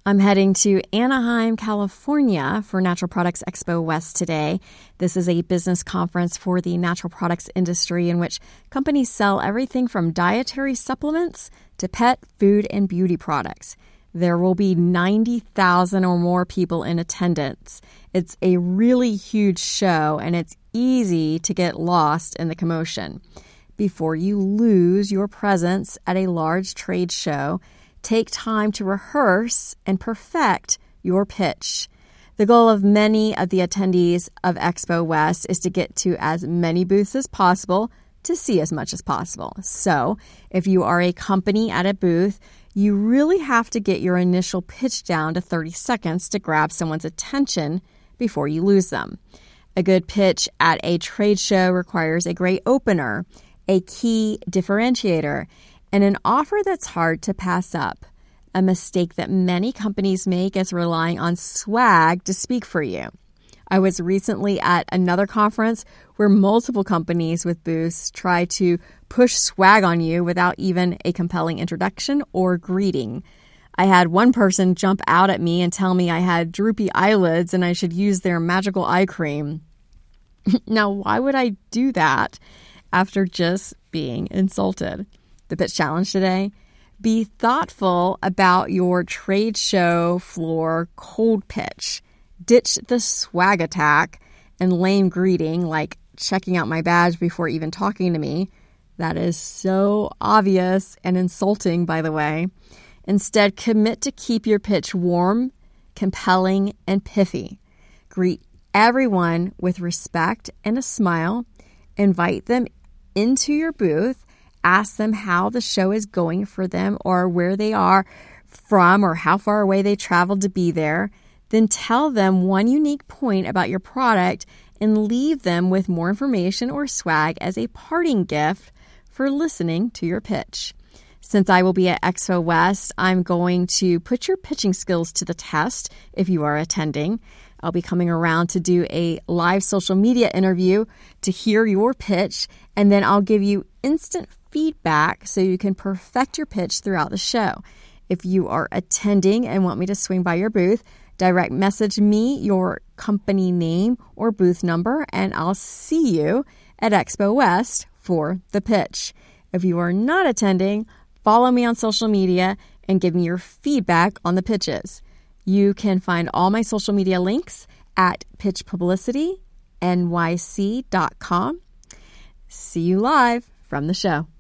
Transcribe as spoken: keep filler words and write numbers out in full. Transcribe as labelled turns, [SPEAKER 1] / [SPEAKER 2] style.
[SPEAKER 1] I'm heading to Anaheim, California for Natural Products Expo West today. This is a business conference for the natural products industry in which companies sell everything from dietary supplements to pet, food, and beauty products. There will be ninety thousand or more people in attendance. It's a really huge show, and it's easy to get lost in the commotion. Before you lose your presence at a large trade show, take time to rehearse and perfect your pitch. The goal of many of the attendees of Expo West is to get to as many booths as possible to see as much as possible. So, if you are a company at a booth, you really have to get your initial pitch down to thirty seconds to grab someone's attention before you lose them. A good pitch at a trade show requires a great opener, a key differentiator, and an offer that's hard to pass up. A mistake that many companies make is relying on swag to speak for you. I was recently at another conference where multiple companies with booths try to push swag on you without even a compelling introduction or greeting. I had one person jump out at me and tell me I had droopy eyelids and I should use their magical eye cream. Now, why would I do that after just being insulted? The pitch challenge today: be thoughtful about your trade show floor cold pitch. Ditch the swag attack and lame greeting like checking out my badge before even talking to me. That is so obvious and insulting, by the way. Instead, commit to keep your pitch warm, compelling, and pithy. Greet everyone with respect and a smile. Invite them into your booth. Ask them how the show is going for them or where they are from or how far away they traveled to be there. Then tell them one unique point about your product and leave them with more information or swag as a parting gift for listening to your pitch. Since I will be at Expo West, I'm going to put your pitching skills to the test if you are attending. I'll be coming around to do a live social media interview to hear your pitch, and then I'll give you instant feedback so you can perfect your pitch throughout the show. If you are attending and want me to swing by your booth, direct message me your company name or booth number, and I'll see you at Expo West for the pitch. If you are not attending, follow me on social media and give me your feedback on the pitches. You can find all my social media links at pitch publicity N Y C dot com. See you live from the show.